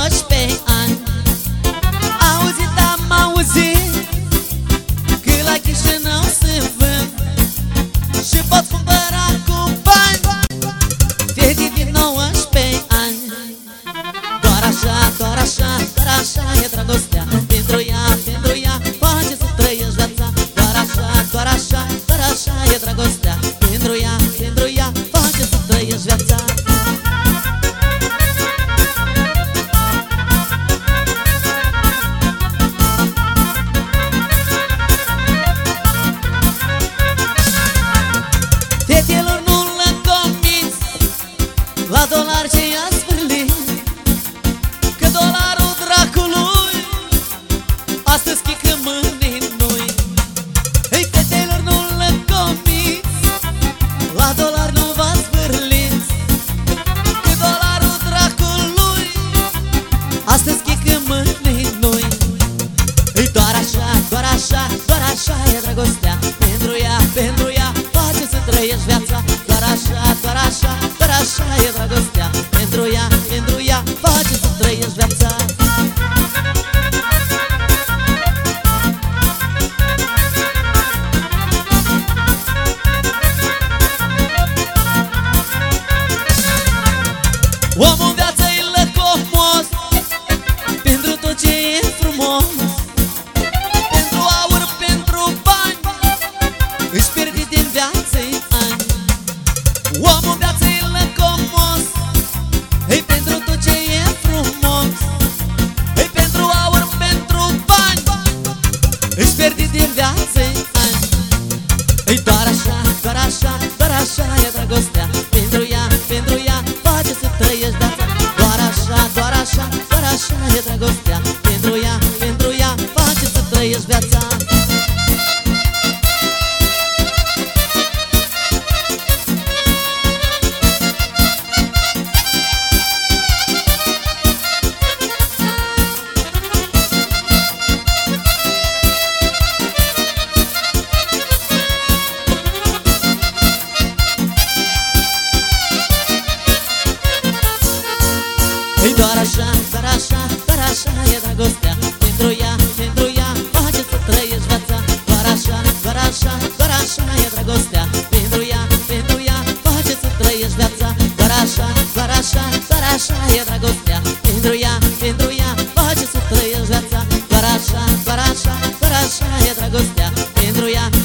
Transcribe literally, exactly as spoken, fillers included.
nouăsprezece ani. Auzit, am auzit că la Chișinău se vând și pot cumpăra cu bani fete din nouăsprezece ani. Doar așa, doar așa, doar așa e dragostea. Pentru ea, pentru ea poate să trăiești viața. Doar așa, doar așa, doar așa e dragostea. Pentru ea, pentru ea poate să trăiești viața. Fetelor, nu le comiți la dolar ce i-a zvârlit, că dolarul dracului astăzi chică mâine noi. Ei, fetelor, nu le comiți la dolar, nu vă zvârliți, că dolarul dracului astăzi chică mâine noi. Ei, doar așa, doar așa, doar așa e dragostea. Pentru ea, pentru ea poate să trăiești viața. Doar așa, doar așa, doar așa e dragostea. Pentru ea, pentru ea poate să trăiești viața. Omul în viață e lăcomos pentru tot ce e frumos, pentru aur, pentru bani își pierde din viață-i ani. Omul în viață e lăcomos, ei, pentru tot ce e frumos, ei, pentru aur, pentru bani își pierde din viață-i ani. Ei, doar așa, doar așa, doar așa e dragostea. Pentru ea, pentru ea poate să trăiești viața. Doar așa, doar așa, doar așa e dragostea. Pentru ea, pentru ea poate să trăiești viața. Ei, doar așa, doar așa, doar așa e dragostea. Pentru ea, pentru ea poate să trăiești viața. Doar așa, doar așa, doar așa e dragostea. Pentru ea, pentru ea poate să trăiești viața. Doar așa, doar așa, doar așa e dragostea. Pentru ea, pentru ea poate să trăiești viața. Doar așa, doar așa, doar așa e dragostea. Pentru ea,